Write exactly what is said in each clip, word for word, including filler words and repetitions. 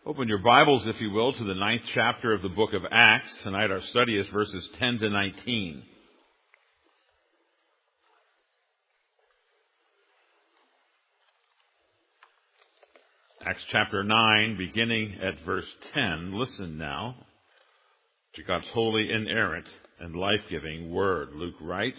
Open your Bibles, if you will, to the ninth chapter of the book of Acts. Tonight our study is verses ten to nineteen. Acts chapter nine, beginning at verse ten. Listen now to God's holy, inerrant, and life-giving word. Luke writes,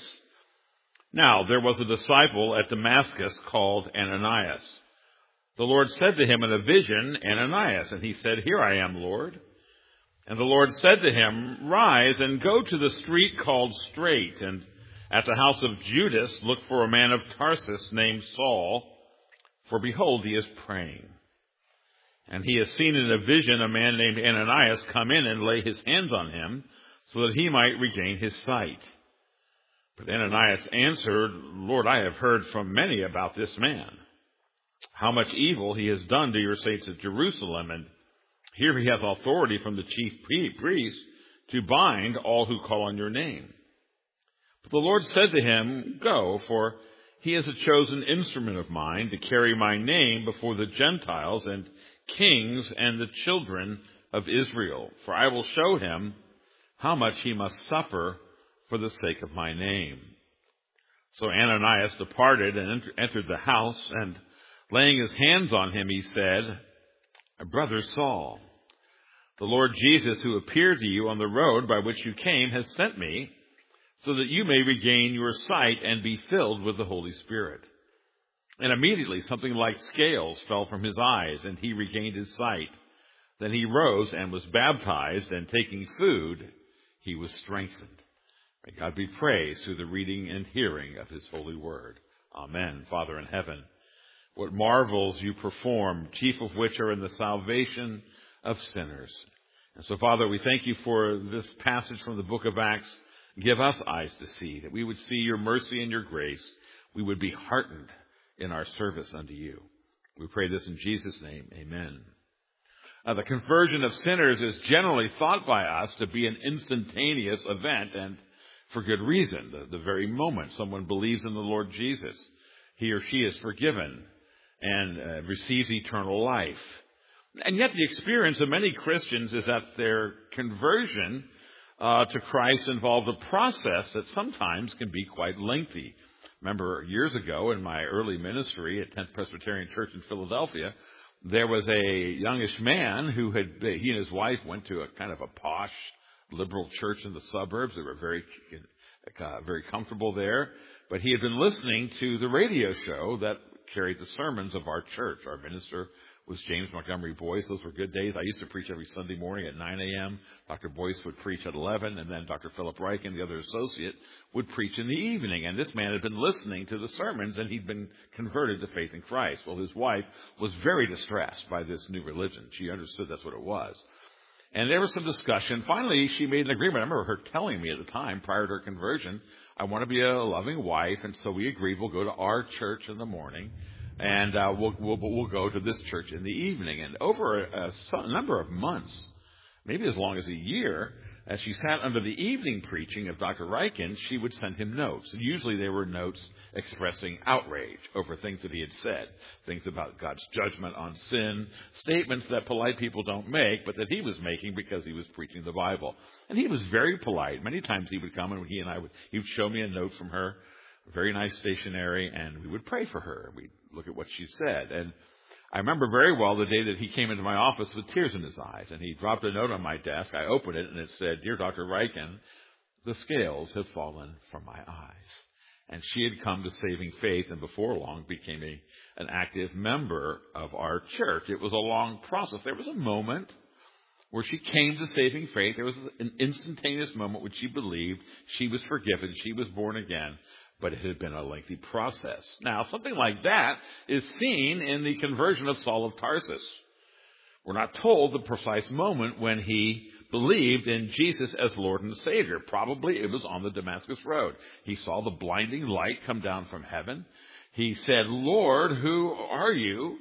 "Now there was a disciple at Damascus called Ananias. The Lord said to him in a vision, 'Ananias,' and he said, 'Here I am, Lord.' And the Lord said to him, 'Rise and go to the street called Straight, and at the house of Judas look for a man of Tarsus named Saul, for behold, he is praying. And he has seen in a vision a man named Ananias come in and lay his hands on him, so that he might regain his sight.' But Ananias answered, 'Lord, I have heard from many about this man, how much evil he has done to your saints at Jerusalem, and here he has authority from the chief priest to bind all who call on your name.' But the Lord said to him, 'Go, for he is a chosen instrument of mine to carry my name before the Gentiles and kings and the children of Israel. For I will show him how much he must suffer for the sake of my name.' So Ananias departed and entered the house, and laying his hands on him, he said, 'Brother Saul, the Lord Jesus, who appeared to you on the road by which you came, has sent me, so that you may regain your sight and be filled with the Holy Spirit.' And immediately something like scales fell from his eyes, and he regained his sight. Then he rose and was baptized, and taking food, he was strengthened. May God be praised through the reading and hearing of his holy word. Amen. Father in heaven, what marvels you perform, chief of which are in the salvation of sinners. And so, Father, we thank you for this passage from the book of Acts. Give us eyes to see, that we would see your mercy and your grace. We would be heartened in our service unto you. We pray this in Jesus' name. Amen. Uh, the conversion of sinners is generally thought by us to be an instantaneous event, and for good reason. The, the very moment someone believes in the Lord Jesus, he or she is forgiven and uh, receives eternal life. And yet the experience of many Christians is that their conversion uh, to Christ involved a process that sometimes can be quite lengthy. Remember, years ago in my early ministry at tenth Presbyterian Church in Philadelphia, there was a youngish man who had, he and his wife went to a kind of a posh liberal church in the suburbs. They were very, uh, very comfortable there. But he had been listening to the radio show that carried the sermons of our church. Our minister was James Montgomery Boyce. Those were good days. I used to preach every Sunday morning at nine a.m. Doctor Boyce would preach at eleven, and then Doctor Philip Reichen, the other associate, would preach in the evening. And this man had been listening to the sermons, and he'd been converted to faith in Christ. Well, his wife was very distressed by this new religion. She understood that's what it was. And there was some discussion. Finally, she made an agreement. I remember her telling me at the time, prior to her conversion, I want to be a loving wife, and so we agreed we'll go to our church in the morning, and uh, we'll, we'll we'll go to this church in the evening. And over a, a number of months, maybe as long as a year, as she sat under the evening preaching of Doctor Reichen, she would send him notes. And usually they were notes expressing outrage over things that he had said, things about God's judgment on sin, statements that polite people don't make, but that he was making because he was preaching the Bible. And he was very polite. Many times he would come and he and I would, he would show me a note from her, very nice stationery, and we would pray for her. We'd look at what she said. And I remember very well the day that he came into my office with tears in his eyes, and he dropped a note on my desk. I opened it, and it said, "Dear Doctor Reichen, the scales have fallen from my eyes." And she had come to saving faith, and before long became a, an active member of our church. It was a long process. There was a moment where she came to saving faith. There was an instantaneous moment when she believed she was forgiven, she was born again. But it had been a lengthy process. Now, something like that is seen in the conversion of Saul of Tarsus. We're not told the precise moment when he believed in Jesus as Lord and Savior. Probably it was on the Damascus Road. He saw the blinding light come down from heaven. He said, "Lord, who are you?"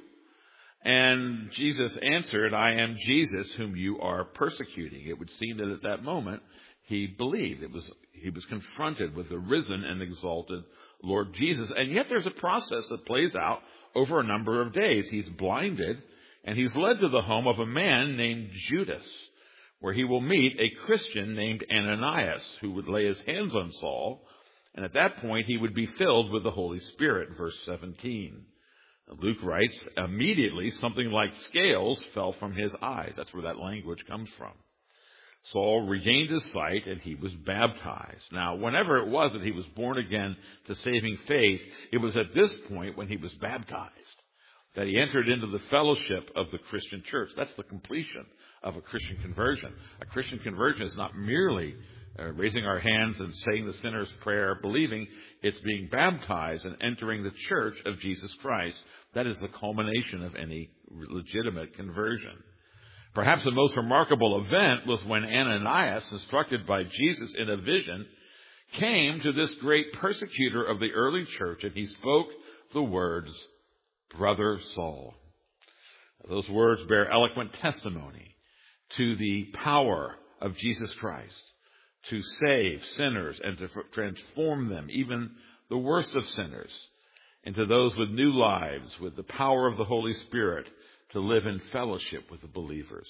And Jesus answered, "I am Jesus whom you are persecuting." It would seem that at that moment he believed. It was He was confronted with the risen and exalted Lord Jesus. And yet there's a process that plays out over a number of days. He's blinded, and he's led to the home of a man named Judas, where he will meet a Christian named Ananias, who would lay his hands on Saul, and at that point he would be filled with the Holy Spirit, verse seventeen. Luke writes, immediately something like scales fell from his eyes. That's where that language comes from. Saul regained his sight, and he was baptized. Now, whenever it was that he was born again to saving faith, it was at this point when he was baptized that he entered into the fellowship of the Christian church. That's the completion of a Christian conversion. A Christian conversion is not merely uh, raising our hands and saying the sinner's prayer, believing. It's being baptized and entering the church of Jesus Christ. That is the culmination of any legitimate conversion. Perhaps the most remarkable event was when Ananias, instructed by Jesus in a vision, came to this great persecutor of the early church, and he spoke the words, "Brother Saul." Those words bear eloquent testimony to the power of Jesus Christ to save sinners and to transform them, even the worst of sinners, into those with new lives, with the power of the Holy Spirit, to live in fellowship with the believers.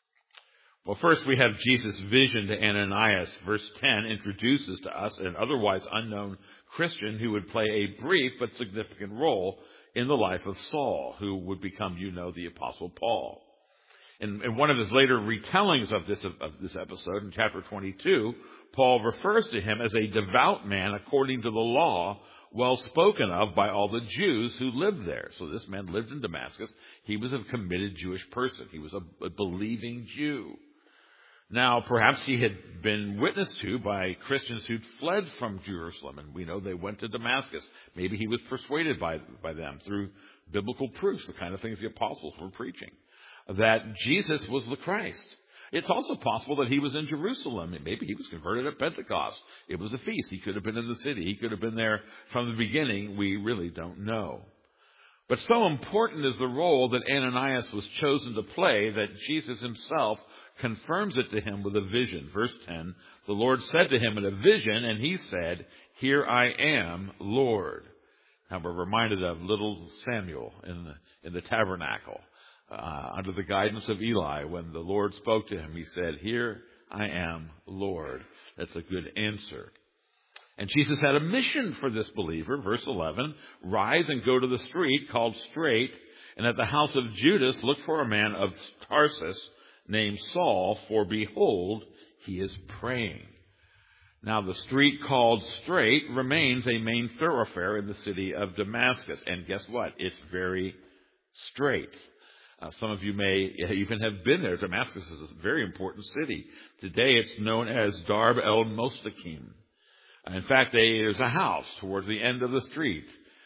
Well, first we have Jesus' vision to Ananias. Verse ten introduces to us an otherwise unknown Christian who would play a brief but significant role in the life of Saul, who would become, you know, the Apostle Paul. In, in one of his later retellings of this, of, of this episode, in chapter twenty-two, Paul refers to him as a devout man according to the law, well spoken of by all the Jews who lived there. So this man lived in Damascus. He was a committed Jewish person. He was a, a believing Jew. Now, perhaps he had been witnessed to by Christians who'd fled from Jerusalem, and we know they went to Damascus. Maybe he was persuaded by, by them through biblical proofs, the kind of things the apostles were preaching, that Jesus was the Christ. It's also possible that he was in Jerusalem. Maybe he was converted at Pentecost. It was a feast. He could have been in the city. He could have been there from the beginning. We really don't know. But so important is the role that Ananias was chosen to play that Jesus himself confirms it to him with a vision. Verse ten, the Lord said to him in a vision, and he said, "Here I am, Lord." Now we're reminded of little Samuel in the, in the tabernacle. Uh, under the guidance of Eli, when the Lord spoke to him, he said, "Here I am, Lord." That's a good answer. And Jesus had a mission for this believer. Verse eleven, "Rise and go to the street called Straight, and at the house of Judas look for a man of Tarsus named Saul, for behold, he is praying." Now the street called Straight remains a main thoroughfare in the city of Damascus. And guess what? It's very straight. Uh, some of you may even have been there. Damascus is a very important city. Today it's known as Darb el-Mostaqim. In fact, they, there's a house towards the end of the street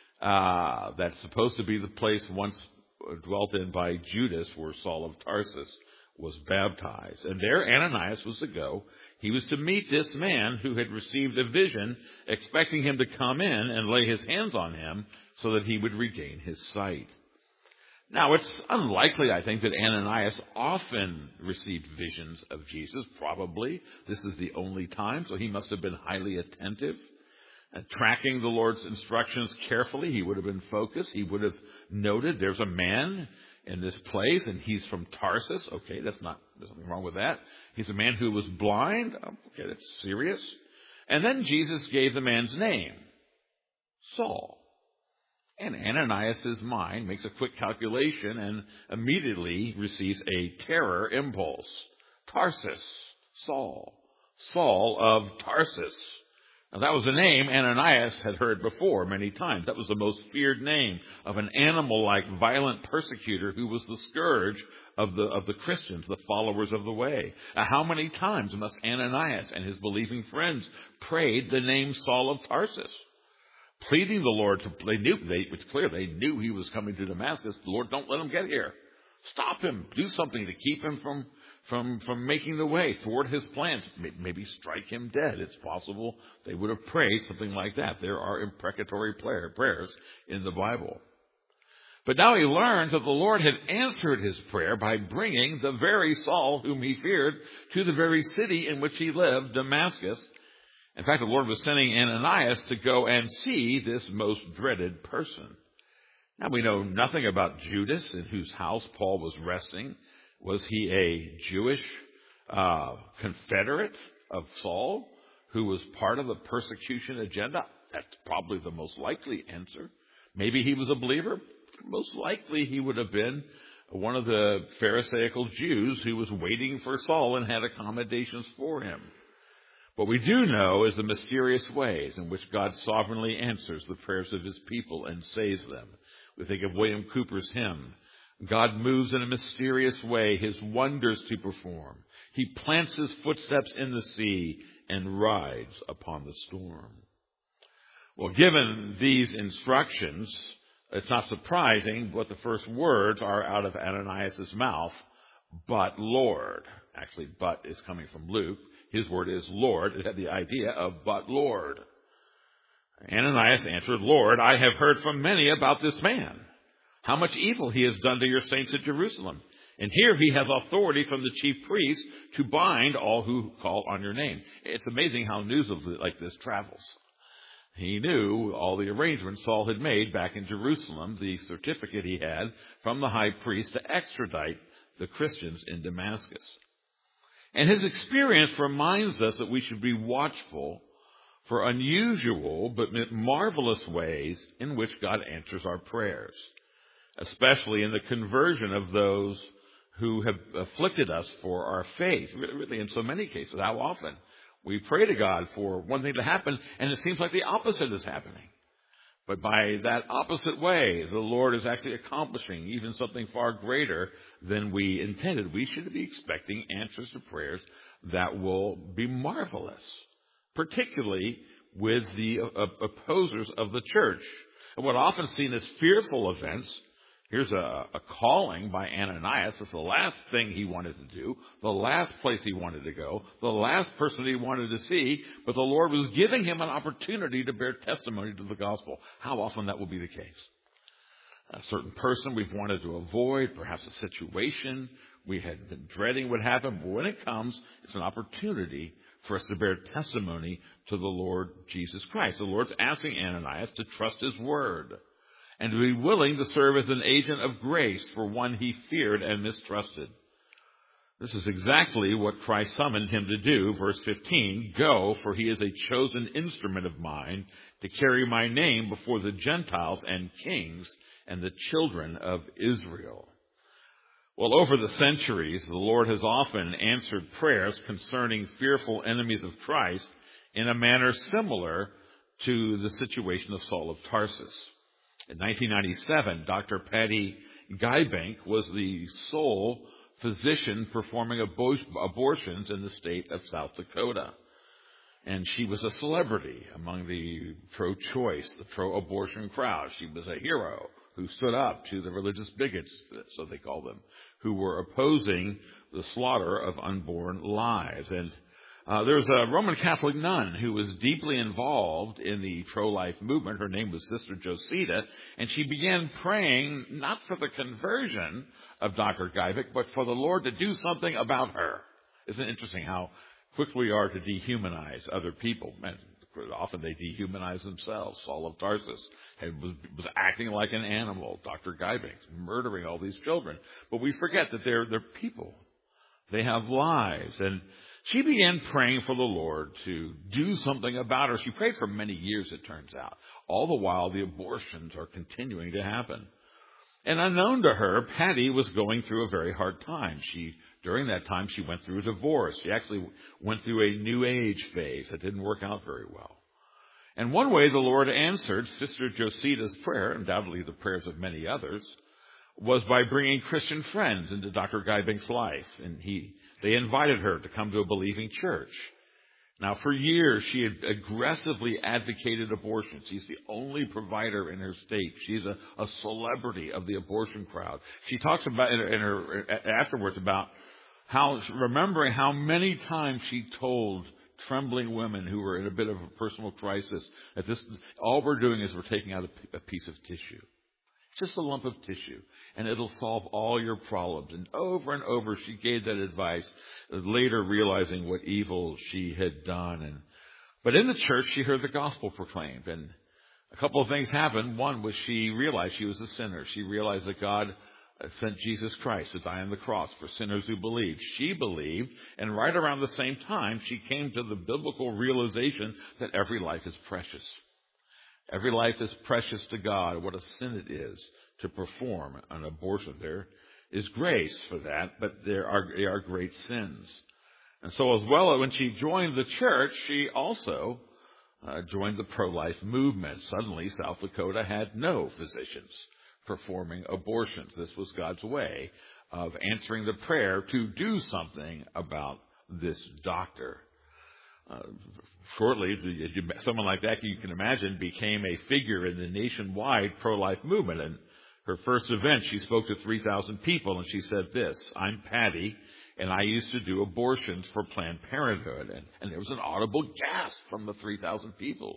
uh, that's supposed to be the place once dwelt in by Judas, where Saul of Tarsus was baptized. And there Ananias was to go. He was to meet this man who had received a vision, expecting him to come in and lay his hands on him so that he would regain his sight. Now, it's unlikely, I think, that Ananias often received visions of Jesus. Probably. This is the only time, so he must have been highly attentive. And tracking the Lord's instructions carefully, he would have been focused. He would have noted there's a man in this place, and he's from Tarsus. Okay, that's not, there's nothing wrong with that. He's a man who was blind. Okay, that's serious. And then Jesus gave the man's name, Saul. And Ananias' mind makes a quick calculation and immediately receives a terror impulse. Tarsus, Saul, Saul of Tarsus. Now that was a name Ananias had heard before many times. That was the most feared name of an animal-like violent persecutor who was the scourge of the, of the Christians, the followers of the way. Now, how many times must Ananias and his believing friends prayed the name Saul of Tarsus? Pleading the Lord to, they knew, they, it's clear they knew he was coming to Damascus. The Lord, don't let him get here. Stop him. Do something to keep him from, from, from making the way, thwart his plans. Maybe strike him dead. It's possible they would have prayed something like that. There are imprecatory prayer, prayers in the Bible. But now he learns that the Lord had answered his prayer by bringing the very Saul whom he feared to the very city in which he lived, Damascus. In fact, the Lord was sending Ananias to go and see this most dreaded person. Now, we know nothing about Judas, in whose house Paul was resting. Was he a Jewish uh, confederate of Saul who was part of the persecution agenda? That's probably the most likely answer. Maybe he was a believer. Most likely he would have been one of the Pharisaical Jews who was waiting for Saul and had accommodations for him. What we do know is the mysterious ways in which God sovereignly answers the prayers of his people and saves them. We think of William Cooper's hymn, God moves in a mysterious way his wonders to perform. He plants his footsteps in the sea and rides upon the storm. Well, given these instructions, it's not surprising what the first words are out of Ananias' mouth, but Lord. Actually, but is coming from Luke. His word is Lord. It had the idea of but Lord. Ananias answered, Lord, I have heard from many about this man, how much evil he has done to your saints at Jerusalem. And here he has authority from the chief priest to bind all who call on your name. It's amazing how news of like this travels. He knew all the arrangements Saul had made back in Jerusalem, the certificate he had from the high priest to extradite the Christians in Damascus. And his experience reminds us that we should be watchful for unusual but marvelous ways in which God answers our prayers, especially in the conversion of those who have afflicted us for our faith. Really, in so many cases, how often we pray to God for one thing to happen, and it seems like the opposite is happening. But by that opposite way, the Lord is actually accomplishing even something far greater than we intended. We should be expecting answers to prayers that will be marvelous, particularly with the opposers of the church. And what often seen as fearful events, here's a, a calling by Ananias. It's the last thing he wanted to do, the last place he wanted to go, the last person he wanted to see, but the Lord was giving him an opportunity to bear testimony to the gospel. How often that will be the case? A certain person we've wanted to avoid, perhaps a situation we had been dreading would happen, but when it comes, it's an opportunity for us to bear testimony to the Lord Jesus Christ. The Lord's asking Ananias to trust his word and to be willing to serve as an agent of grace for one he feared and mistrusted. This is exactly what Christ summoned him to do. Verse fifteen, go, for he is a chosen instrument of mine to carry my name before the Gentiles and kings and the children of Israel. Well, over the centuries, the Lord has often answered prayers concerning fearful enemies of Christ in a manner similar to the situation of Saul of Tarsus. In nineteen ninety-seven, Doctor Patty Guybank was the sole physician performing abortions in the state of South Dakota. And she was a celebrity among the pro-choice, the pro-abortion crowd. She was a hero who stood up to the religious bigots, so they call them, who were opposing the slaughter of unborn lives. And uh, there was a Roman Catholic nun who was deeply involved in the pro-life movement. Her name was Sister Josita, and she began praying not for the conversion of Doctor Guybank, but for the Lord to do something about her. Isn't it interesting how quick we are to dehumanize other people? And often they dehumanize themselves. Saul of Tarsus had, was, was acting like an animal. Doctor Guybank murdering all these children. But we forget that they're, they're people. They have lives. And she began praying for the Lord to do something about her. She prayed for many years, it turns out. All the while, the abortions are continuing to happen. And unknown to her, Patty was going through a very hard time. She, during that time, she went through a divorce. She actually went through a New Age phase that didn't work out very well. And one way the Lord answered Sister Josita's prayer, undoubtedly the prayers of many others, was by bringing Christian friends into Doctor Guybank's life. And he, they invited her to come to a believing church. Now, for years, she had aggressively advocated abortion. She's the only provider in her state. She's a, a celebrity of the abortion crowd. She talks about in her, in her afterwards about how, remembering how many times she told trembling women who were in a bit of a personal crisis that this, all we're doing is we're taking out a, a piece of tissue. Just a lump of tissue, and it'll solve all your problems. And over and over she gave that advice, later realizing what evil she had done. And But in the church she heard the gospel proclaimed, and A couple of things happened. One was she realized she was a sinner. She realized that God sent Jesus Christ to die on the cross for sinners who believed. She believed, and right around the same time, she came to the biblical realization that every life is precious. Every life is precious to God. What a sin it is to perform an abortion. There is grace for that, but there are, there are great sins. And so as well, when she joined the church, she also uh, joined the pro-life movement. Suddenly, South Dakota had no physicians performing abortions. This was God's way of answering the prayer to do something about this doctor. Uh, shortly, someone like that, you can imagine, became a figure in the nationwide pro-life movement. And her first event, she spoke to three thousand people, and she said this: "I'm Patty, and I used to do abortions for Planned Parenthood." And, and there was an audible gasp from the three thousand people.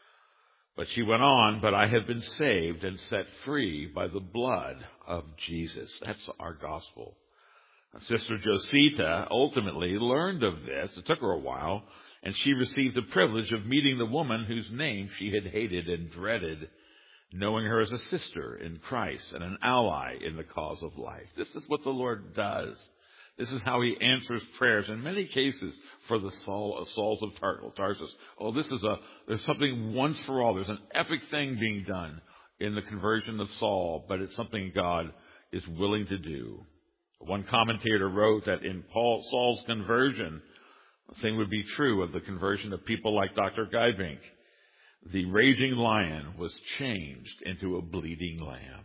But she went on, "But I have been saved and set free by the blood of Jesus." That's our gospel. Sister Josita ultimately learned of this. It took her a while, and she received the privilege of meeting the woman whose name she had hated and dreaded, knowing her as a sister in Christ and an ally in the cause of life. This is what the Lord does. This is how he answers prayers, in many cases, for the Saul, Sauls of Tarsus. Oh, this is a, there's something once for all. There's an epic thing being done in the conversion of Saul, but it's something God is willing to do. One commentator wrote that in Paul, Saul's conversion, the same would be true of the conversion of people like Doctor Geibink. The raging lion was changed into a bleeding lamb.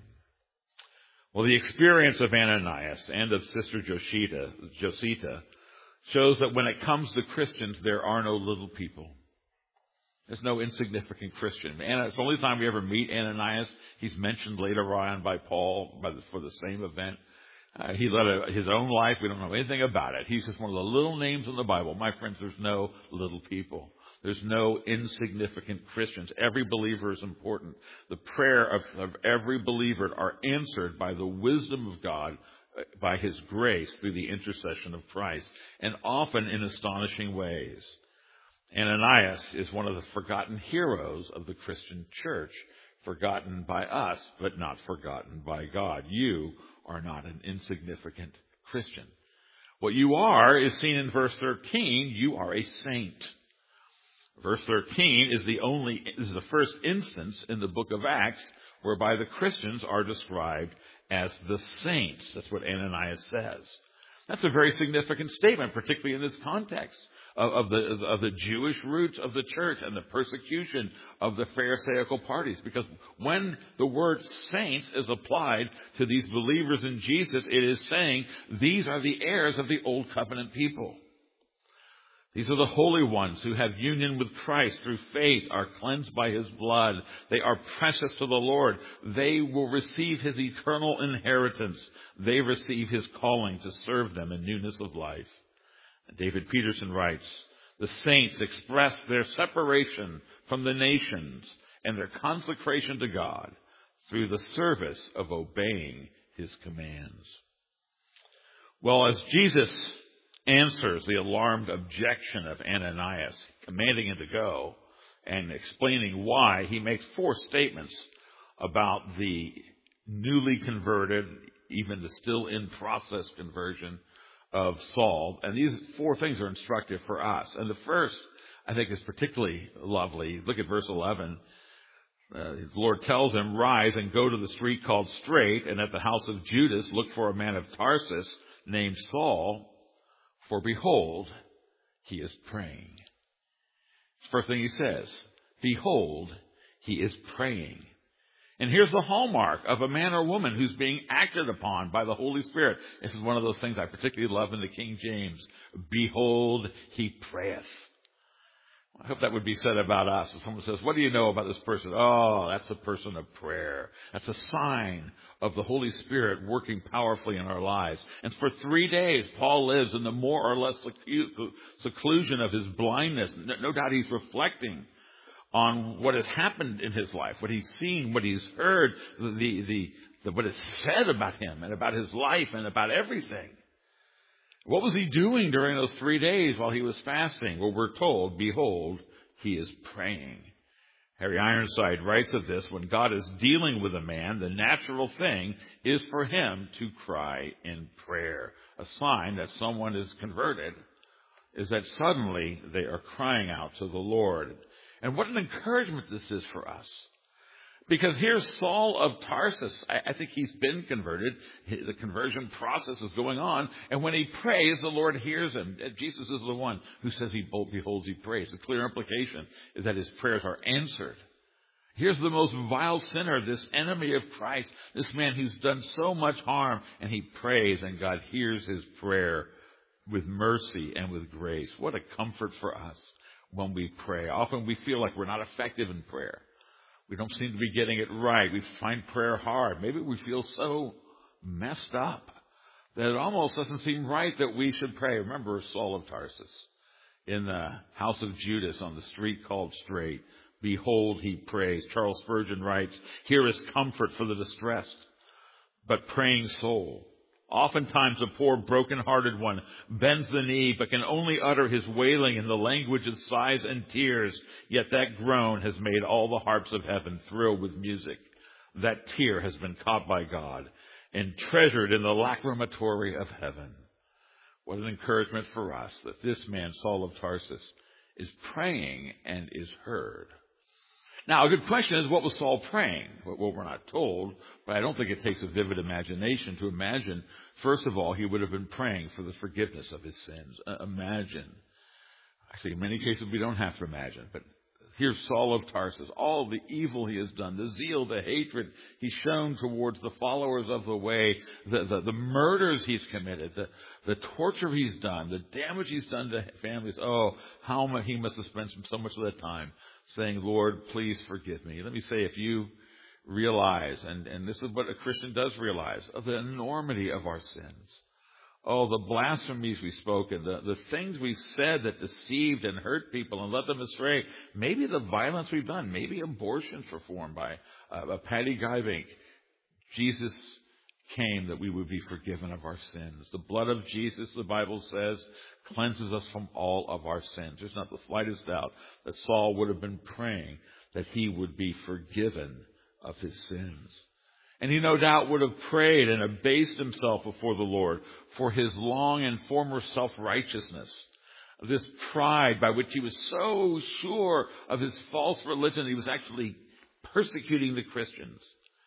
Well, the experience of Ananias and of Sister Josita, Josita shows that when it comes to Christians, there are no little people. There's no insignificant Christian. And it's the only time we ever meet Ananias. He's mentioned later on by Paul by the, for the same event. Uh, he led a, his own life. We don't know anything about it. He's just one of the little names in the Bible. My friends, there's no little people. There's no insignificant Christians. Every believer is important. The prayer of, of every believer are answered by the wisdom of God, by his grace through the intercession of Christ, and often in astonishing ways. Ananias is one of the forgotten heroes of the Christian church, forgotten by us, but not forgotten by God. You are not an insignificant Christian. What you are is seen in verse thirteen. You are a saint. Verse thirteen is the only, is the first instance in the book of Acts whereby the Christians are described as the saints. That's what Ananias says. That's a very significant statement, particularly in this context of, of the of the Jewish roots of the church and the persecution of the Pharisaical parties. Because when the word saints is applied to these believers in Jesus, it is saying these are the heirs of the old covenant people. These are the holy ones who have union with Christ through faith, are cleansed by his blood. They are precious to the Lord. They will receive his eternal inheritance. They receive his calling to serve them in newness of life. David Peterson writes, "The saints express their separation from the nations and their consecration to God through the service of obeying his commands." Well, as Jesus answers the alarmed objection of Ananias, commanding him to go and explaining why, he makes four statements about the newly converted, even the still in process conversion of Saul. And these four things are instructive for us. And the first, I think, is particularly lovely. Look at verse eleven. Uh, the Lord tells him, "Rise and go to the street called Straight, and at the house of Judas look for a man of Tarsus named Saul, for behold, he is praying." First thing he says, behold, he is praying. And here's the hallmark of a man or woman who's being acted upon by the Holy Spirit. This is one of those things I particularly love in the King James. Behold, he prayeth. I hope that would be said about us. If someone says, "What do you know about this person?" Oh, that's a person of prayer. That's a sign of the Holy Spirit working powerfully in our lives. And for three days, Paul lives in the more or less seclusion of his blindness. No doubt he's reflecting on what has happened in his life, what he's seen, what he's heard, the, the, the, what is said about him and about his life and about everything. What was he doing during those three days while he was fasting? Well, we're told, behold, he is praying. Harry Ironside writes of this: when God is dealing with a man, the natural thing is for him to cry in prayer. A sign that someone is converted is that suddenly they are crying out to the Lord. And what an encouragement this is for us. Because here's Saul of Tarsus. I, I think he's been converted. The conversion process is going on. And when he prays, the Lord hears him. Jesus is the one who says he beholds, he prays. The clear implication is that his prayers are answered. Here's the most vile sinner, this enemy of Christ, this man who's done so much harm, and he prays, and God hears his prayer with mercy and with grace. What a comfort for us when we pray. Often we feel like we're not effective in prayer. We don't seem to be getting it right. We find prayer hard. Maybe we feel so messed up that it almost doesn't seem right that we should pray. Remember Saul of Tarsus in the house of Judas on the street called Straight. Behold, he prays. Charles Spurgeon writes, here is comfort for the distressed, but praying soul. Oftentimes a poor broken-hearted one bends the knee but can only utter his wailing in the language of sighs and tears, yet that groan has made all the harps of heaven thrill with music. That tear has been caught by God and treasured in the lacrimatory of heaven. What an encouragement for us that this man, Saul of Tarsus, is praying and is heard. Now, a good question is, what was Saul praying? Well, we're not told, but I don't think it takes a vivid imagination to imagine. First of all, he would have been praying for the forgiveness of his sins. Uh, imagine. Actually, in many cases, we don't have to imagine, but here's Saul of Tarsus, all the evil he has done, the zeal, the hatred he's shown towards the followers of the way, the, the, the murders he's committed, the, the torture he's done, the damage he's done to families. Oh, how much he must have spent so much of that time saying, Lord, please forgive me. Let me say, if you realize, and, and this is what a Christian does realize, of the enormity of our sins. Oh, the blasphemies we've spoken, the, the things we've said that deceived and hurt people and led them astray. Maybe the violence we've done. Maybe abortions performed by uh, a Patty Guybank. Jesus came that we would be forgiven of our sins. The blood of Jesus, the Bible says, cleanses us from all of our sins. There's not the slightest doubt that Saul would have been praying that he would be forgiven of his sins. And he no doubt would have prayed and abased himself before the Lord for his long and former self-righteousness, this pride by which he was so sure of his false religion, he was actually persecuting the Christians.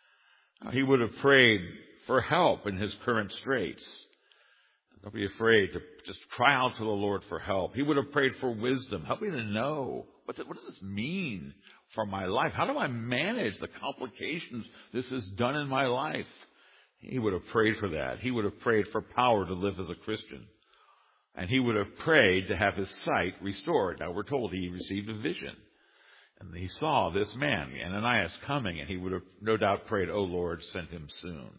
He would have prayed for help in his current straits. Don't be afraid to just cry out to the Lord for help. He would have prayed for wisdom. Help me to know, what, what does this mean for my life? How do I manage the complications this has done in my life? He would have prayed for that. He would have prayed for power to live as a Christian. And he would have prayed to have his sight restored. Now we're told he received a vision. And he saw this man, Ananias, coming, and he would have no doubt prayed, "Oh Lord, send him soon."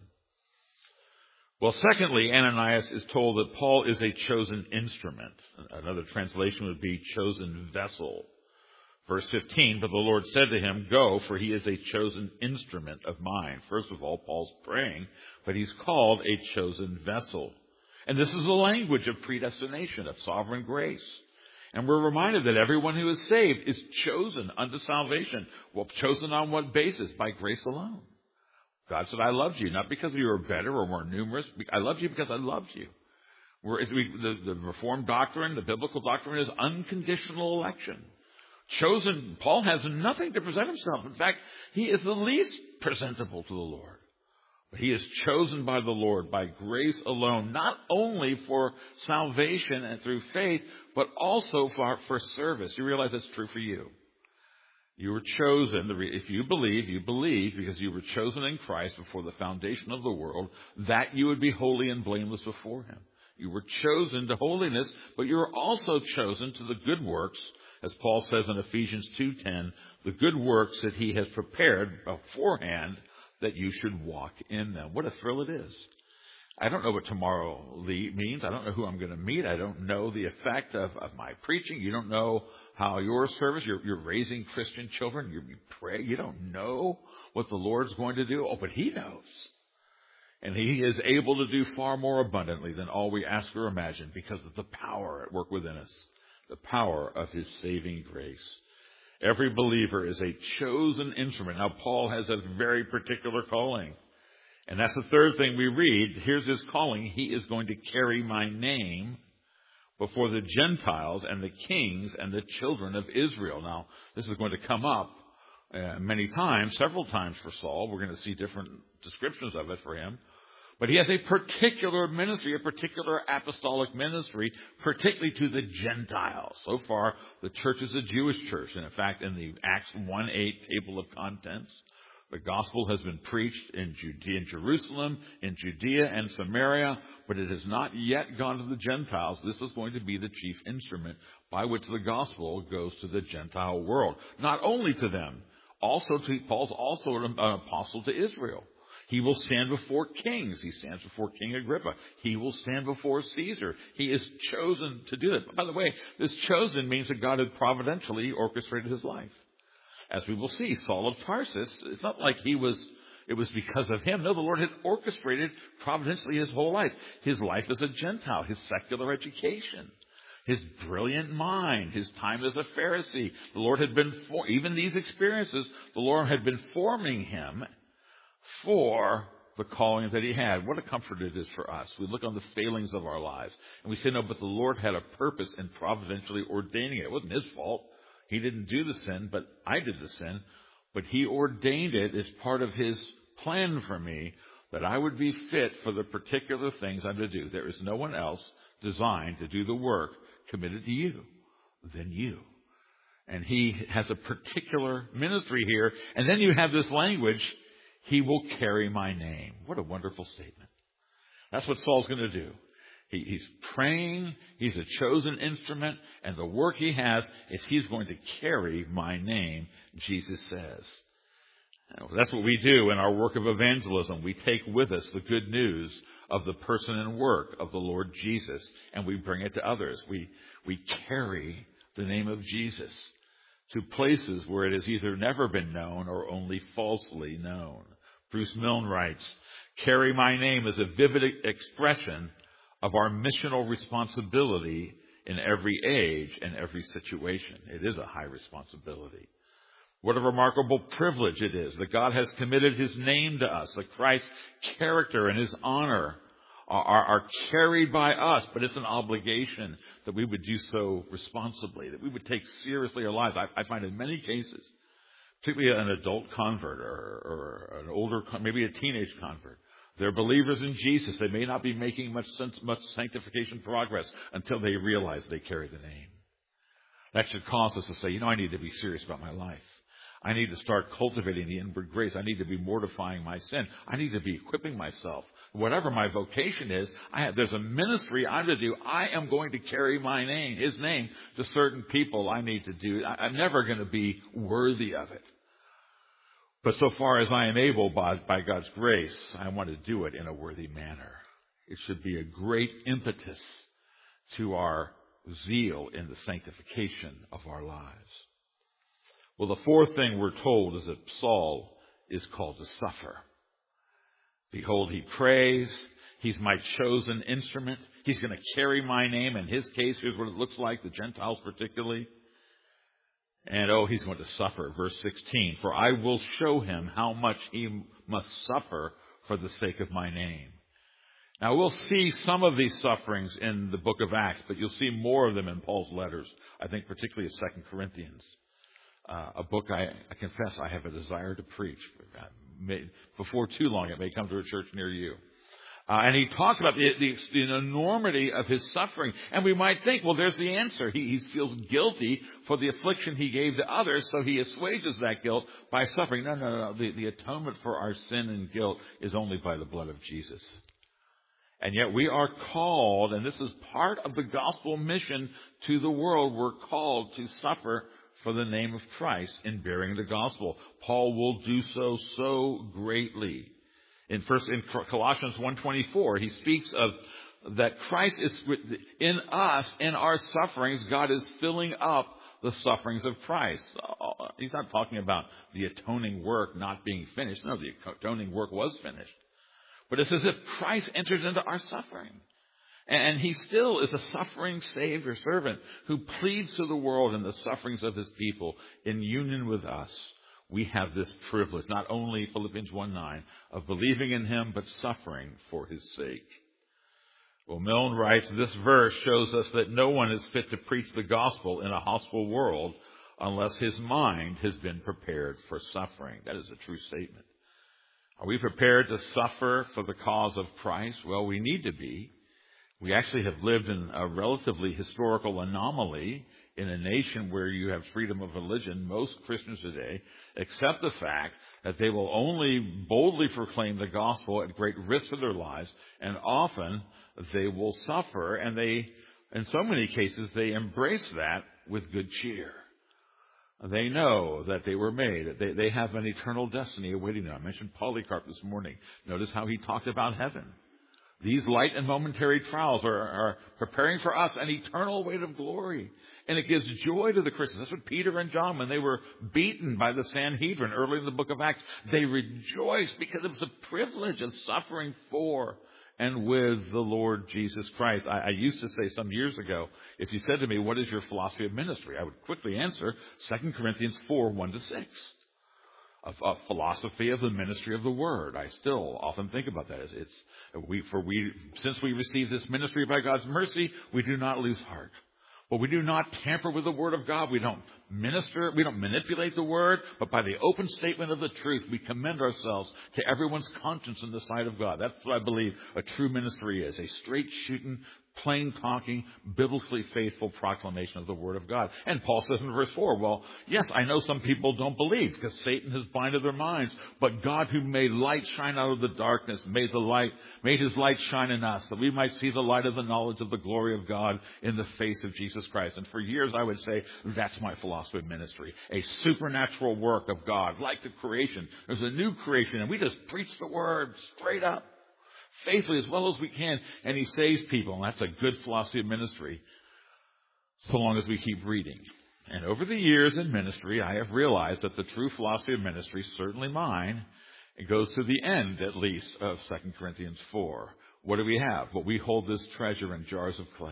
Well, secondly, Ananias is told that Paul is a chosen instrument. Another translation would be chosen vessel. Verse fifteen, but the Lord said to him, "Go, for he is a chosen instrument of mine." First of all, Paul's praying, but he's called a chosen vessel. And this is the language of predestination, of sovereign grace. And we're reminded that everyone who is saved is chosen unto salvation. Well, chosen on what basis? By grace alone. God said, "I loved you," not because you were better or more numerous. I loved you because I loved you. We're, we, the, the Reformed doctrine, the biblical doctrine is unconditional election. Chosen, Paul has nothing to present himself. In fact, he is the least presentable to the Lord. But he is chosen by the Lord by grace alone, not only for salvation and through faith, but also for, for service. You realize that's true for you. You were chosen, if you believe, you believe because you were chosen in Christ before the foundation of the world, that you would be holy and blameless before him. You were chosen to holiness, but you were also chosen to the good works, as Paul says in Ephesians two ten, the good works that he has prepared beforehand that you should walk in them. What a thrill it is. I don't know what tomorrow means. I don't know who I'm going to meet. I don't know the effect of, of my preaching. You don't know how your service, you're, you're raising Christian children. You pray. You don't know what the Lord's going to do. Oh, but he knows. And he is able to do far more abundantly than all we ask or imagine because of the power at work within us, the power of his saving grace. Every believer is a chosen instrument. Now, Paul has a very particular calling. And that's the third thing we read. Here's his calling. He is going to carry my name before the Gentiles and the kings and the children of Israel. Now, this is going to come up uh, many times, several times for Saul. We're going to see different descriptions of it for him. But he has a particular ministry, a particular apostolic ministry, particularly to the Gentiles. So far, the church is a Jewish church. And in fact, in the Acts one eight table of contents, the gospel has been preached in Judea, in Jerusalem, in Judea and Samaria, but it has not yet gone to the Gentiles. This is going to be the chief instrument by which the gospel goes to the Gentile world. Not only to them, also to, Paul's also an apostle to Israel. He will stand before kings. He stands before King Agrippa. He will stand before Caesar. He is chosen to do it. By the way, this chosen means that God had providentially orchestrated his life. As we will see, Saul of Tarsus, it's not like he was, it was because of him. No, the Lord had orchestrated providentially his whole life. His life as a Gentile, his secular education, his brilliant mind, his time as a Pharisee. The Lord had been, for, even these experiences, the Lord had been forming him for the calling that he had. What a comfort it is for us. We look on the failings of our lives and we say, no, but the Lord had a purpose in providentially ordaining it. It wasn't his fault. He didn't do the sin, but I did the sin. But he ordained it as part of his plan for me that I would be fit for the particular things I'm to do. There is no one else designed to do the work committed to you than you. And he has a particular ministry here. And then you have this language, he will carry my name. What a wonderful statement. That's what Saul's going to do. He, he's praying. He's a chosen instrument. And the work he has is he's going to carry my name, Jesus says. That's what we do in our work of evangelism. We take with us the good news of the person and work of the Lord Jesus, and we bring it to others. We, we carry the name of Jesus to places where it has either never been known or only falsely known. Bruce Milne writes, "Carry my name is a vivid expression of our missional responsibility in every age and every situation." It is a high responsibility. What a remarkable privilege it is that God has committed his name to us, that Christ's character and his honor are, are, are carried by us, but it's an obligation that we would do so responsibly, that we would take seriously our lives. I, I find in many cases, particularly an adult convert or, or an older, maybe a teenage convert, they're believers in Jesus. They may not be making much sense, much sanctification progress until they realize they carry the name. That should cause us to say, you know, I need to be serious about my life. I need to start cultivating the inward grace. I need to be mortifying my sin. I need to be equipping myself. Whatever my vocation is, I have, there's a ministry I'm to do. I am going to carry my name, his name, to certain people I need to do. I, I'm never going to be worthy of it. But so far as I am able, by, by God's grace, I want to do it in a worthy manner. It should be a great impetus to our zeal in the sanctification of our lives. Well, the fourth thing we're told is that Saul is called to suffer. Behold, he prays. He's my chosen instrument. He's going to carry my name. In his case, here's what it looks like, the Gentiles particularly. And oh, he's going to suffer. Verse sixteen, "For I will show him how much he must suffer for the sake of my name." Now, we'll see some of these sufferings in the book of Acts, but you'll see more of them in Paul's letters, I think particularly Second Corinthians. Uh, a book I, I confess I have a desire to preach. May, before too long, it may come to a church near you. Uh, and he talks about the, the, the enormity of his suffering. And we might think, well, there's the answer. He, he feels guilty for the affliction he gave to others, so he assuages that guilt by suffering. No, no, no. The, the atonement for our sin and guilt is only by the blood of Jesus. And yet we are called, and this is part of the gospel mission to the world, we're called to suffer for the name of Christ in bearing the gospel. Paul will do so so greatly. In first in Colossians one twenty-four, he speaks of that Christ is in us, in our sufferings. God is filling up the sufferings of Christ. He's not talking about the atoning work not being finished. No, the atoning work was finished. But it's as if Christ enters into our suffering. And he still is a suffering Savior servant who pleads to the world in the sufferings of his people in union with us. We have this privilege, not only Philippians one nine, of believing in him, but suffering for his sake. Well, Milne writes, this verse shows us that no one is fit to preach the gospel in a hostile world unless his mind has been prepared for suffering. That is a true statement. Are we prepared to suffer for the cause of Christ? Well, we need to be. We actually have lived in a relatively historical anomaly in a nation where you have freedom of religion. Most Christians today accept the fact that they will only boldly proclaim the gospel at great risk to their lives, and often they will suffer, and they, in so many cases, they embrace that with good cheer. They know that they were made. They, they have an eternal destiny awaiting them. I mentioned Polycarp this morning. Notice how he talked about heaven. These light and momentary trials are, are preparing for us an eternal weight of glory. And it gives joy to the Christians. That's what Peter and John, when they were beaten by the Sanhedrin early in the book of Acts, they rejoiced because it was a privilege of suffering for and with the Lord Jesus Christ. I, I used to say some years ago, if you said to me, what is your philosophy of ministry? I would quickly answer Second Corinthians four, one to six. A, a philosophy of the ministry of the word. I still often think about that. It's, it's we for we since we receive this ministry by God's mercy, we do not lose heart. But we do not tamper with the word of God. We don't minister, we don't manipulate the word, but by the open statement of the truth, we commend ourselves to everyone's conscience in the sight of God. That's what I believe a true ministry is. A straight shooting, plain talking, biblically faithful proclamation of the word of God. And Paul says in verse four, well, yes, I know some people don't believe because Satan has blinded their minds, but God, who made light shine out of the darkness, made the light, made his light shine in us, that we might see the light of the knowledge of the glory of God in the face of Jesus Christ. And for years I would say, that's my philosophy of ministry. A supernatural work of God, like the creation. There's a new creation, and we just preach the word straight up, faithfully as well as we can, and he saves people. And that's a good philosophy of ministry, so long as we keep reading. And over the years in ministry, I have realized that the true philosophy of ministry, certainly mine, it goes to the end, at least, of Second Corinthians four. What do we have? Well, we hold this treasure in jars of clay.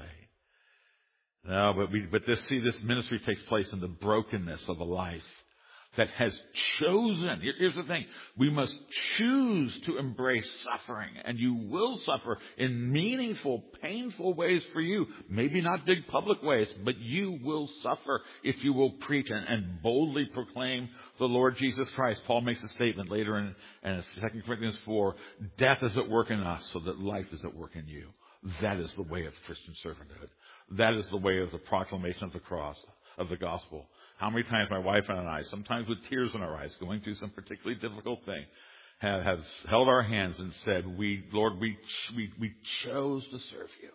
No, but we, but this, see, this ministry takes place in the brokenness of a life that has chosen. Here's the thing. We must choose to embrace suffering, and you will suffer in meaningful, painful ways for you. Maybe not big public ways, but you will suffer if you will preach and, and boldly proclaim the Lord Jesus Christ. Paul makes a statement later in, in Second Corinthians four, death is at work in us so that life is at work in you. That is the way of Christian servanthood. That is the way of the proclamation of the cross, of the gospel. How many times my wife and I, sometimes with tears in our eyes, going through some particularly difficult thing, have, have held our hands and said, "We, Lord, we, we, we chose to serve you."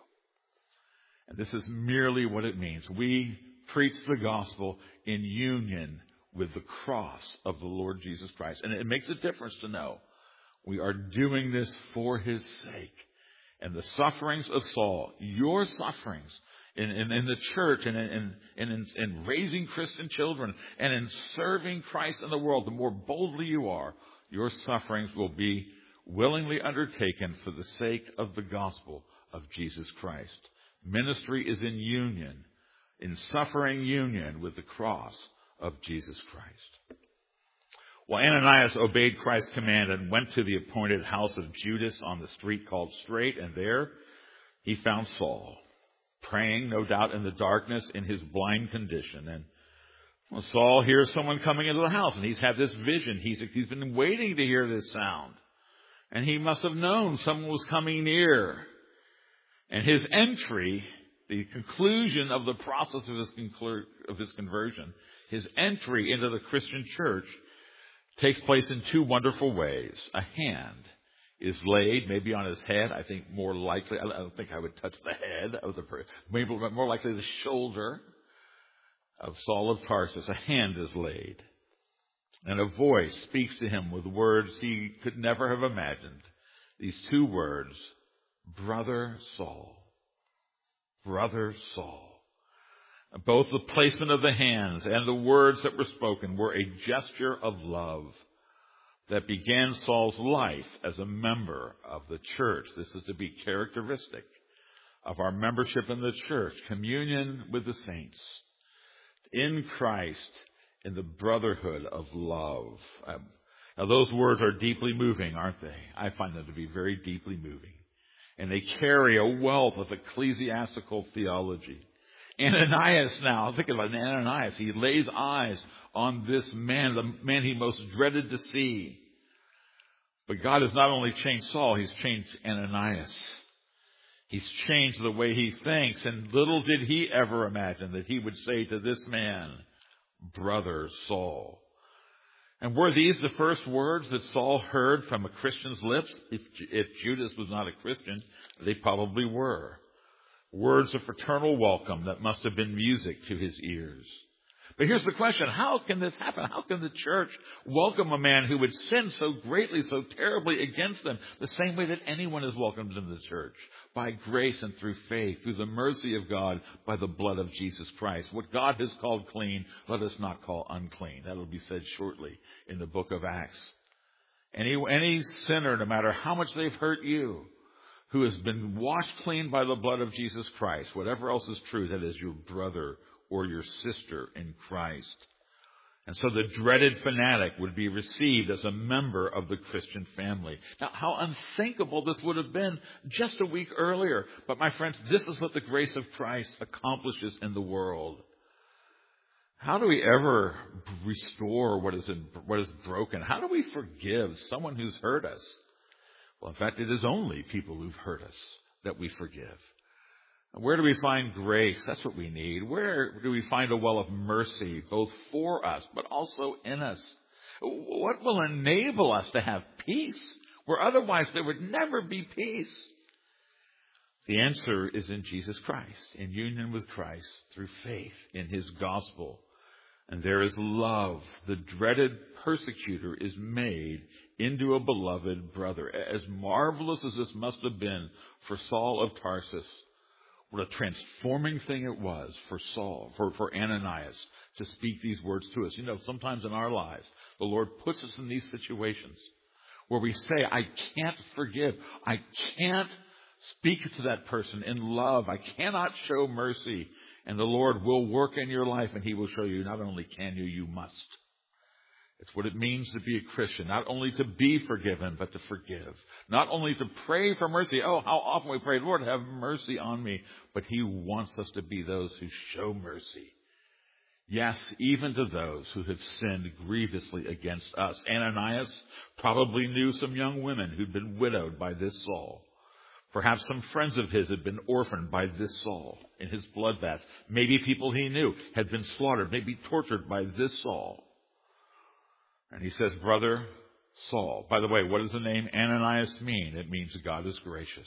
And this is merely what it means. We preach the gospel in union with the cross of the Lord Jesus Christ. And it makes a difference to know we are doing this for his sake. And the sufferings of Saul, your sufferings, In, in, in the church and, in, in, in, in raising Christian children and in serving Christ in the world, the more boldly you are, your sufferings will be willingly undertaken for the sake of the gospel of Jesus Christ. Ministry is in union, in suffering union with the cross of Jesus Christ. Well, Ananias obeyed Christ's command and went to the appointed house of Judas on the street called Straight, and there he found Saul, praying, no doubt, in the darkness in his blind condition. And well, Saul hears someone coming into the house, and he's had this vision. He's, he's been waiting to hear this sound. And he must have known someone was coming near. And his entry, the conclusion of the process of his, conclu- of his conversion, his entry into the Christian church takes place in two wonderful ways. A hand is laid, maybe on his head. I think more likely, I don't think I would touch the head of the person, maybe more likely the shoulder of Saul of Tarsus. A hand is laid. And a voice speaks to him with words he could never have imagined. These two words, Brother Saul. Brother Saul. Both the placement of the hands and the words that were spoken were a gesture of love that began Saul's life as a member of the church. This is to be characteristic of our membership in the church, communion with the saints, in Christ, in the brotherhood of love. Um, now those words are deeply moving, aren't they? I find them to be very deeply moving. And they carry a wealth of ecclesiastical theology. Ananias now, think about Ananias. He lays eyes on this man, the man he most dreaded to see. But God has not only changed Saul, he's changed Ananias. He's changed the way he thinks. And little did he ever imagine that he would say to this man, Brother Saul. And were these the first words that Saul heard from a Christian's lips? If, if Judas was not a Christian, they probably were. Words of fraternal welcome that must have been music to his ears. But here's the question. How can this happen? How can the church welcome a man who would sin so greatly, so terribly against them, the same way that anyone is welcomed into the church? By grace and through faith, through the mercy of God, by the blood of Jesus Christ. What God has called clean, let us not call unclean. That will be said shortly in the book of Acts. Any, any sinner, no matter how much they've hurt you, who has been washed clean by the blood of Jesus Christ, whatever else is true, that is your brother or your sister in Christ. And so the dreaded fanatic would be received as a member of the Christian family. Now, how unthinkable this would have been just a week earlier. But my friends, this is what the grace of Christ accomplishes in the world. How do we ever restore what is in, what is broken? How do we forgive someone who's hurt us? Well, in fact, it is only people who've hurt us that we forgive. Where do we find grace? That's what we need. Where do we find a well of mercy, both for us, but also in us? What will enable us to have peace, where otherwise there would never be peace? The answer is in Jesus Christ, in union with Christ, through faith in his gospel. And there is love. The dreaded persecutor is made into a beloved brother. As marvelous as this must have been for Saul of Tarsus, what a transforming thing it was for Saul, for, for Ananias, to speak these words to us. You know, sometimes in our lives, the Lord puts us in these situations where we say, I can't forgive. I can't speak to that person in love. I cannot show mercy. And the Lord will work in your life, and he will show you not only can you, you must. It's what it means to be a Christian, not only to be forgiven, but to forgive. Not only to pray for mercy. Oh, how often we pray, Lord, have mercy on me. But he wants us to be those who show mercy. Yes, even to those who have sinned grievously against us. Ananias probably knew some young women who'd been widowed by this Saul. Perhaps some friends of his had been orphaned by this Saul in his bloodbath. Maybe people he knew had been slaughtered, maybe tortured by this Saul. And he says, Brother Saul. By the way, what does the name Ananias mean? It means God is gracious.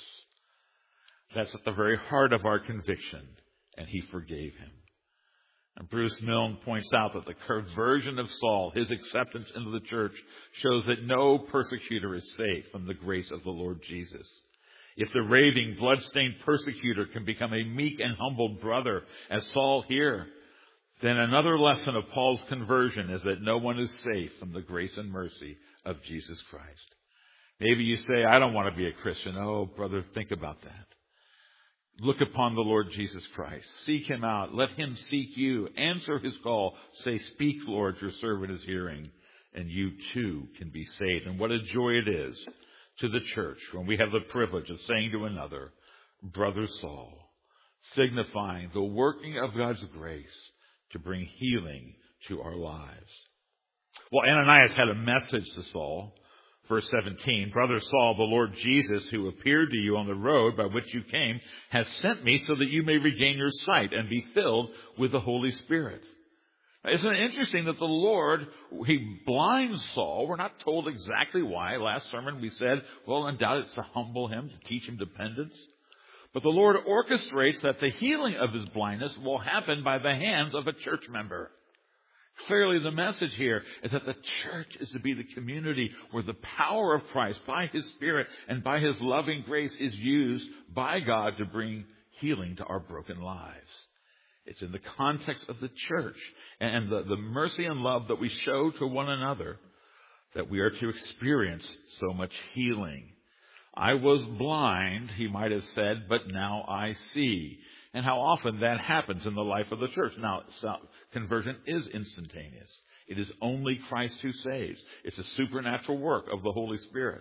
That's at the very heart of our conviction. And he forgave him. And Bruce Milne points out that the conversion of Saul, his acceptance into the church, shows that no persecutor is safe from the grace of the Lord Jesus. If the raving, blood-stained persecutor can become a meek and humble brother, as Saul here, then another lesson of Paul's conversion is that no one is safe from the grace and mercy of Jesus Christ. Maybe you say, I don't want to be a Christian. Oh, brother, think about that. Look upon the Lord Jesus Christ. Seek him out. Let him seek you. Answer his call. Say, speak, Lord, your servant is hearing. And you too can be saved. And what a joy it is to the church when we have the privilege of saying to another, Brother Saul, signifying the working of God's grace to bring healing to our lives. Well, Ananias had a message to Saul. Verse seventeen, Brother Saul, the Lord Jesus, who appeared to you on the road by which you came, has sent me so that you may regain your sight and be filled with the Holy Spirit. Now, isn't it interesting that the Lord, he blinds Saul? We're not told exactly why. Last sermon we said, well, undoubtedly it's to humble him, to teach him dependence. But the Lord orchestrates that the healing of his blindness will happen by the hands of a church member. Clearly, the message here is that the church is to be the community where the power of Christ, by his Spirit and by his loving grace, is used by God to bring healing to our broken lives. It's in the context of the church and the, the mercy and love that we show to one another that we are to experience so much healing. I was blind, he might have said, but now I see. And how often that happens in the life of the church. Now, conversion is instantaneous. It is only Christ who saves. It's a supernatural work of the Holy Spirit.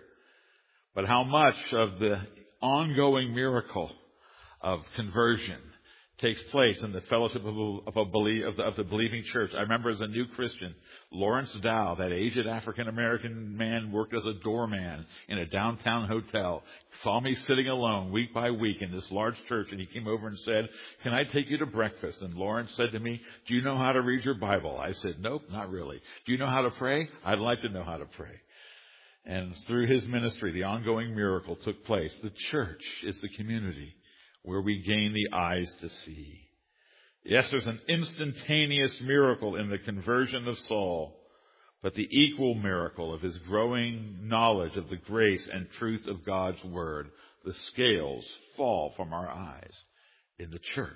But how much of the ongoing miracle of conversion takes place in the fellowship of, of, a belie- of, the, of the believing church? I remember as a new Christian, Lawrence Dow, that aged African-American man, worked as a doorman in a downtown hotel, saw me sitting alone week by week in this large church, and he came over and said, "Can I take you to breakfast?" And Lawrence said to me, "Do you know how to read your Bible?" I said, "Nope, not really." "Do you know how to pray?" "I'd like to know how to pray." And through his ministry, the ongoing miracle took place. The church is the community where we gain the eyes to see. Yes, there's an instantaneous miracle in the conversion of Saul, but the equal miracle of his growing knowledge of the grace and truth of God's Word. The scales fall from our eyes in the church,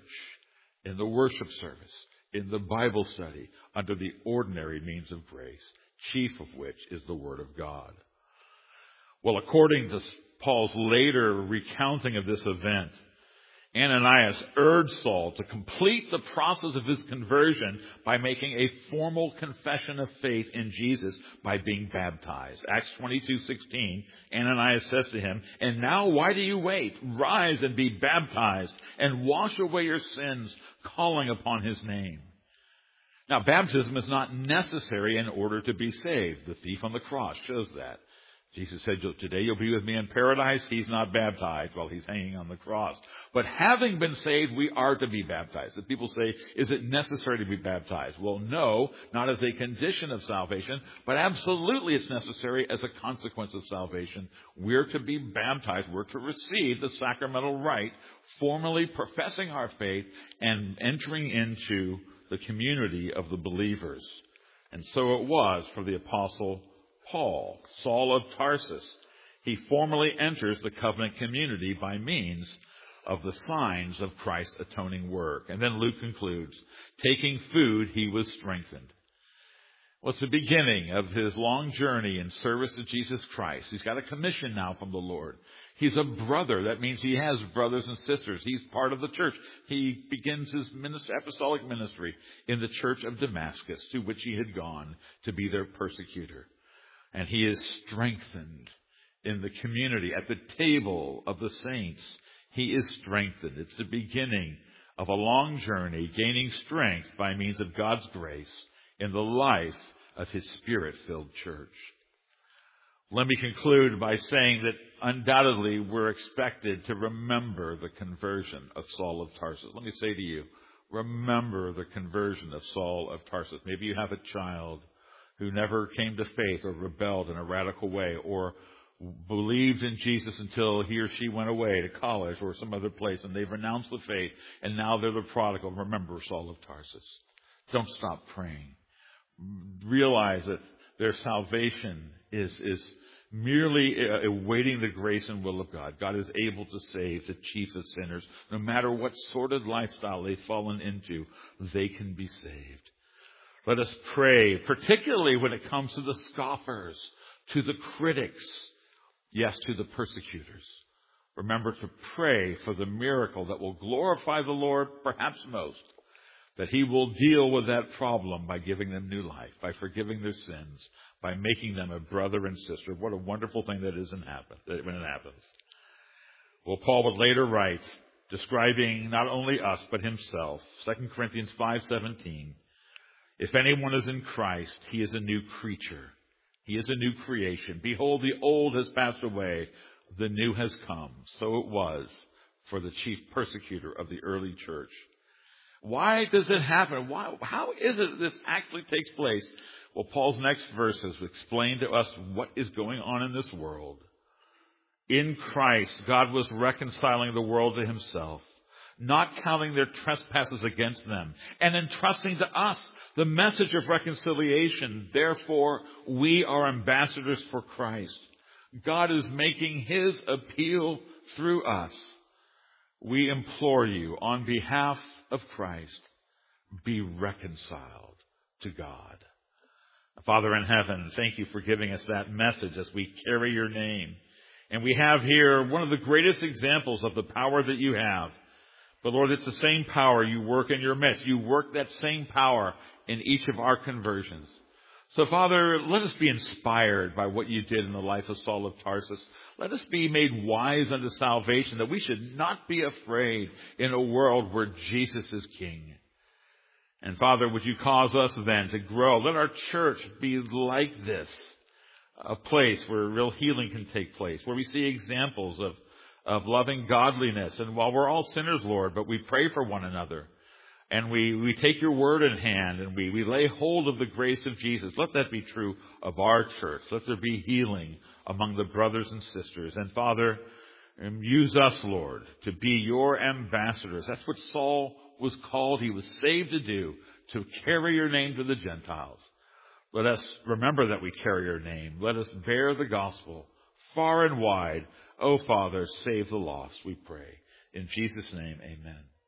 in the worship service, in the Bible study, under the ordinary means of grace, chief of which is the Word of God. Well, according to Paul's later recounting of this event, Ananias urged Saul to complete the process of his conversion by making a formal confession of faith in Jesus by being baptized. Acts twenty-two sixteen, Ananias says to him, "And now why do you wait? Rise and be baptized and wash away your sins, calling upon his name." Now, baptism is not necessary in order to be saved. The thief on the cross shows that. Jesus said, "Today you'll be with me in paradise." He's not baptized while he's hanging on the cross. But having been saved, we are to be baptized. If people say, "Is it necessary to be baptized?" Well, no, not as a condition of salvation, but absolutely it's necessary as a consequence of salvation. We're to be baptized. We're to receive the sacramental rite, formally professing our faith and entering into the community of the believers. And so it was for the Apostle Paul, Saul of Tarsus. He formally enters the covenant community by means of the signs of Christ's atoning work. And then Luke concludes, taking food, he was strengthened. Well, it's the beginning of his long journey in service to Jesus Christ. He's got a commission now from the Lord. He's a brother. That means he has brothers and sisters. He's part of the church. He begins his ministry, apostolic ministry in the church of Damascus, to which he had gone to be their persecutor. And he is strengthened in the community, at the table of the saints. He is strengthened. It's the beginning of a long journey, gaining strength by means of God's grace in the life of his Spirit-filled church. Let me conclude by saying that undoubtedly we're expected to remember the conversion of Saul of Tarsus. Let me say to you, remember the conversion of Saul of Tarsus. Maybe you have a child who never came to faith or rebelled in a radical way, or believed in Jesus until he or she went away to college or some other place and they've renounced the faith and now they're the prodigal. Remember Saul of Tarsus. Don't stop praying. Realize that their salvation is, is merely awaiting the grace and will of God. God is able to save the chief of sinners. No matter what sordid lifestyle they've fallen into, they can be saved. Let us pray, particularly when it comes to the scoffers, to the critics, yes, to the persecutors. Remember to pray for the miracle that will glorify the Lord, perhaps most, that he will deal with that problem by giving them new life, by forgiving their sins, by making them a brother and sister. What a wonderful thing that is when it happens. Well, Paul would later write, describing not only us, but himself, Second Corinthians five seventeen, if anyone is in Christ, he is a new creature. He is a new creation. Behold, the old has passed away. The new has come. So it was for the chief persecutor of the early church. Why does it happen? Why, how is it this actually takes place? Well, Paul's next verses explain to us what is going on in this world. In Christ, God was reconciling the world to himself, not counting their trespasses against them, and entrusting to us the message of reconciliation. Therefore, we are ambassadors for Christ. God is making his appeal through us. We implore you, on behalf of Christ, be reconciled to God. Father in heaven, thank you for giving us that message as we carry your name And we have here one of the greatest examples of the power that you have. But Lord, it's the same power you work in your midst. You work that same power in each of our conversions. So Father, let us be inspired by what you did in the life of Saul of Tarsus. Let us be made wise unto salvation, that we should not be afraid in a world where Jesus is King. And Father, would you cause us then to grow? Let our church be like this, a place where real healing can take place, where we see examples of, of loving godliness. And while we're all sinners, Lord, but we pray for one another. And we, we take your word in hand and we, we lay hold of the grace of Jesus. Let that be true of our church. Let there be healing among the brothers and sisters. And Father, use us, Lord, to be your ambassadors. That's what Saul was called. He was saved to do, to carry your name to the Gentiles. Let us remember that we carry your name. Let us bear the gospel far and wide. Oh, Father, save the lost, we pray. In Jesus' name, amen.